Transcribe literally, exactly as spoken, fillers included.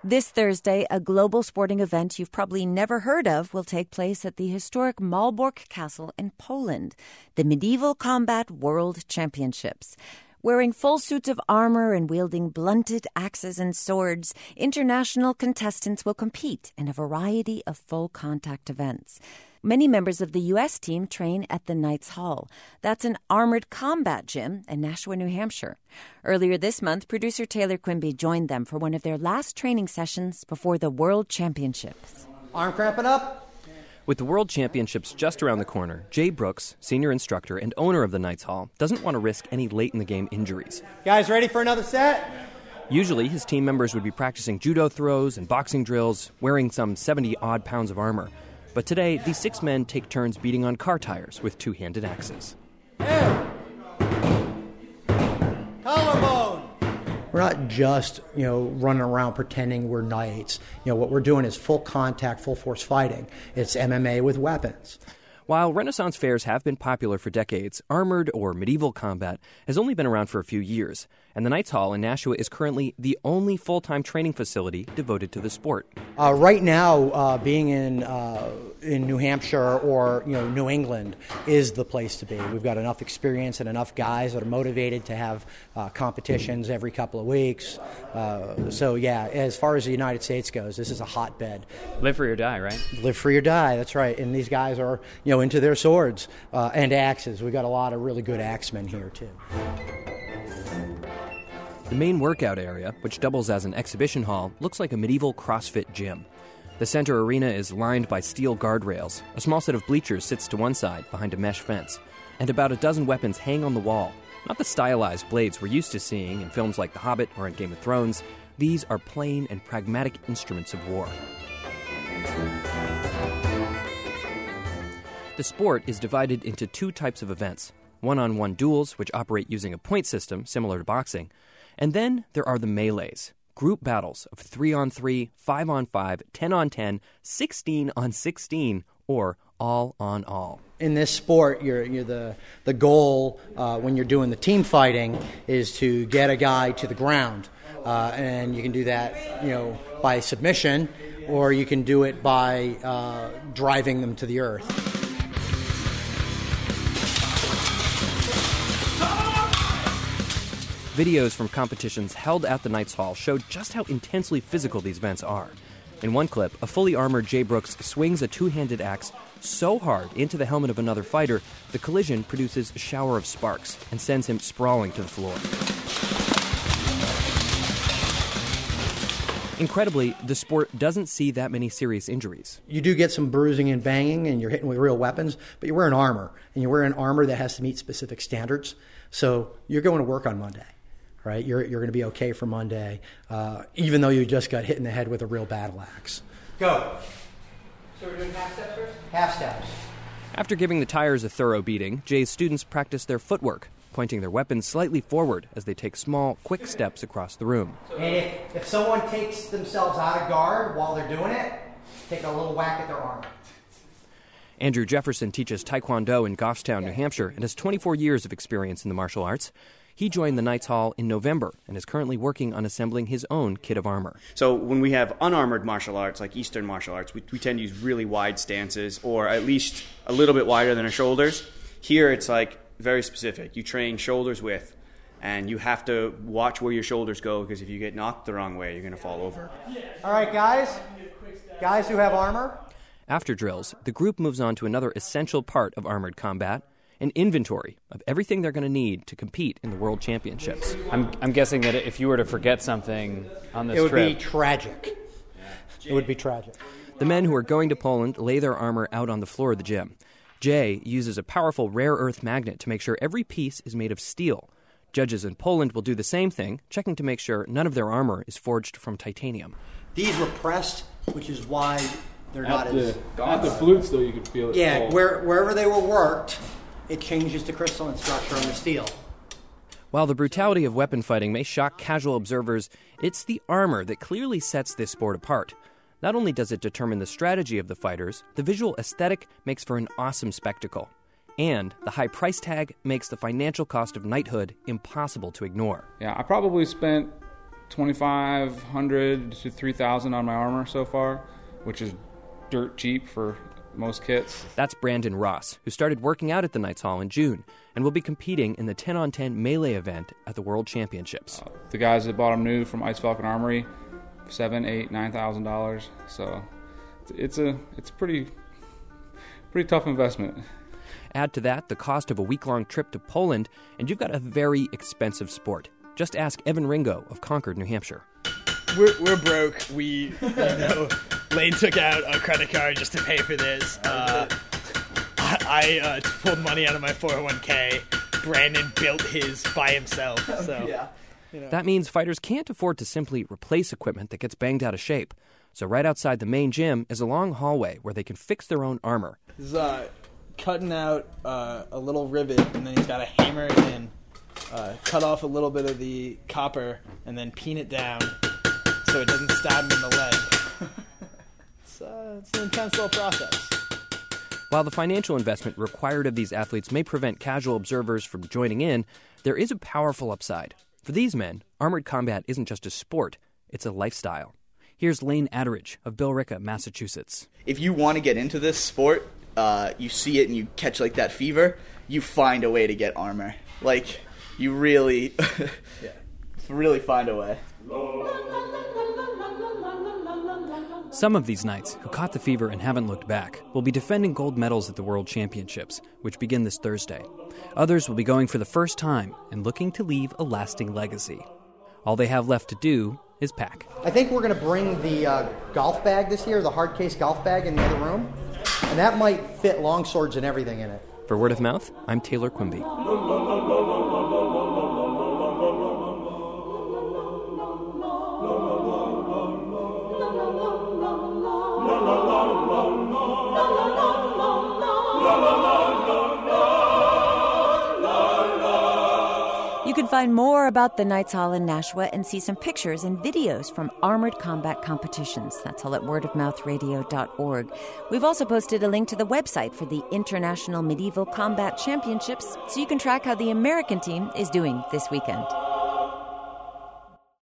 This Thursday, a global sporting event you've probably never heard of will take place at the historic Malbork Castle in Poland, the Medieval Combat World Championships. Wearing full suits of armor and wielding blunted axes and swords, international contestants will compete in a variety of full-contact events. Many members of the U S team train at the Knights Hall. That's an armored combat gym in Nashua, New Hampshire. Earlier this month, producer Taylor Quimby joined them for one of their last training sessions before the World Championships. Arm cramping up. With the World Championships just around the corner, Jay Brooks, senior instructor and owner of the Knights Hall, doesn't want to risk any late-in-the-game injuries. Guys, ready for another set? Usually, his team members would be practicing judo throws and boxing drills, wearing some seventy-odd pounds of armor. But today, these six men take turns beating on car tires with two-handed axes. Hey! Collarbone! We're not just, you know, running around pretending we're knights. You know, what we're doing is full contact, full force fighting. It's M M A with weapons. While Renaissance fairs have been popular for decades, armored or medieval combat has only been around for a few years, and the Knights Hall in Nashua is currently the only full-time training facility devoted to the sport. Uh, right now, uh, being in uh, in New Hampshire or you know New England is the place to be. We've got enough experience and enough guys that are motivated to have uh, competitions every couple of weeks. Uh, so yeah, as far as the United States goes, this is a hotbed. Live free or die, right? Live free or die. That's right. And these guys are you know into their swords uh, and axes. We've got a lot of really good axemen here too. The main workout area, which doubles as an exhibition hall, looks like a medieval CrossFit gym. The center arena is lined by steel guardrails. A small set of bleachers sits to one side behind a mesh fence. And about a dozen weapons hang on the wall. Not the stylized blades we're used to seeing in films like The Hobbit or in Game of Thrones. These are plain and pragmatic instruments of war. The sport is divided into two types of events. One-on-one duels, which operate using a point system similar to boxing. And then there are the melees, group battles of three on three, five on five, ten on ten, sixteen on sixteen, or all on all. In this sport, you're, you're the, the goal uh, when you're doing the team fighting is to get a guy to the ground. Uh, and you can do that you know, by submission, or you can do it by uh, driving them to the earth. Videos from competitions held at the Knights Hall showed just how intensely physical these events are. In one clip, a fully armored Jay Brooks swings a two-handed axe so hard into the helmet of another fighter, the collision produces a shower of sparks and sends him sprawling to the floor. Incredibly, the sport doesn't see that many serious injuries. You do get some bruising and banging, and you're hitting with real weapons, but you're wearing armor, and you're wearing armor that has to meet specific standards. So you're going to work on Monday. Right, you're you're going to be okay for Monday, uh, even though you just got hit in the head with a real battle axe. Go. So we're doing half steps first? Half steps. After giving the tires a thorough beating, Jay's students practice their footwork, pointing their weapons slightly forward as they take small, quick steps across the room. And if, if someone takes themselves out of guard while they're doing it, take a little whack at their arm. Andrew Jefferson teaches Taekwondo in Goffstown, New Hampshire, and has twenty-four years of experience in the martial arts. He joined the Knights Hall in November and is currently working on assembling his own kit of armor. So when we have unarmored martial arts, like Eastern martial arts, we, we tend to use really wide stances, or at least a little bit wider than our shoulders. Here it's like very specific. You train shoulders width, and you have to watch where your shoulders go, because if you get knocked the wrong way, you're going to fall over. All right, guys. Guys who have armor. After drills, the group moves on to another essential part of armored combat, an inventory of everything they're going to need to compete in the World Championships. I'm, I'm guessing that if you were to forget something on this trip... It would trip, be tragic. It would be tragic. The men who are going to Poland lay their armor out on the floor of the gym. Jay uses a powerful rare earth magnet to make sure every piece is made of steel. Judges in Poland will do the same thing, checking to make sure none of their armor is forged from titanium. These were pressed, which is why they're at not the, as... At the flutes, though, you could feel it. Yeah, where, wherever they were worked... it changes the crystalline structure on the steel. While the brutality of weapon fighting may shock casual observers, it's the armor that clearly sets this sport apart. Not only does it determine the strategy of the fighters, the visual aesthetic makes for an awesome spectacle. And the high price tag makes the financial cost of knighthood impossible to ignore. Yeah, I probably spent twenty-five hundred to three thousand on my armor so far, which is dirt cheap for most kits. That's Brandon Ross, who started working out at the Knights Hall in June and will be competing in the ten on ten melee event at the World Championships. Uh, the guys that bought them new from Ice Falcon Armory, seven, eight, nine thousand dollars. So it's a it's a pretty pretty tough investment. Add to that the cost of a week-long trip to Poland, and you've got a very expensive sport. Just ask Evan Ringo of Concord, New Hampshire. We're we're broke. We, you know, Lane took out a credit card just to pay for this. Uh, I, I uh, pulled money out of my four oh one k. Brandon built his by himself. So, yeah. You know. That means fighters can't afford to simply replace equipment that gets banged out of shape. So right outside the main gym is a long hallway where they can fix their own armor. This is uh, cutting out uh, a little rivet, and then he's got to hammer it in, uh, cut off a little bit of the copper, and then peen it down so it doesn't stab him in the leg. it's, uh, it's an intense little process. While the financial investment required of these athletes may prevent casual observers from joining in, there is a powerful upside. For these men, armored combat isn't just a sport, it's a lifestyle. Here's Lane Atteridge of Billerica, Massachusetts. If you want to get into this sport, uh, you see it and you catch like that fever, you find a way to get armor. Like, you really, yeah. really find a way. Some of these knights who caught the fever and haven't looked back will be defending gold medals at the World Championships, which begin this Thursday. Others will be going for the first time and looking to leave a lasting legacy. All they have left to do is pack. I think we're going to bring the uh, golf bag this year, the hard case golf bag in the other room, and that might fit long swords and everything in it. For Word of Mouth, I'm Taylor Quimby. You can find more about the Knights Hall in Nashua and see some pictures and videos from armored combat competitions. That's all at word of mouth radio dot org. We've also posted a link to the website for the International Medieval Combat Championships so you can track how the American team is doing this weekend.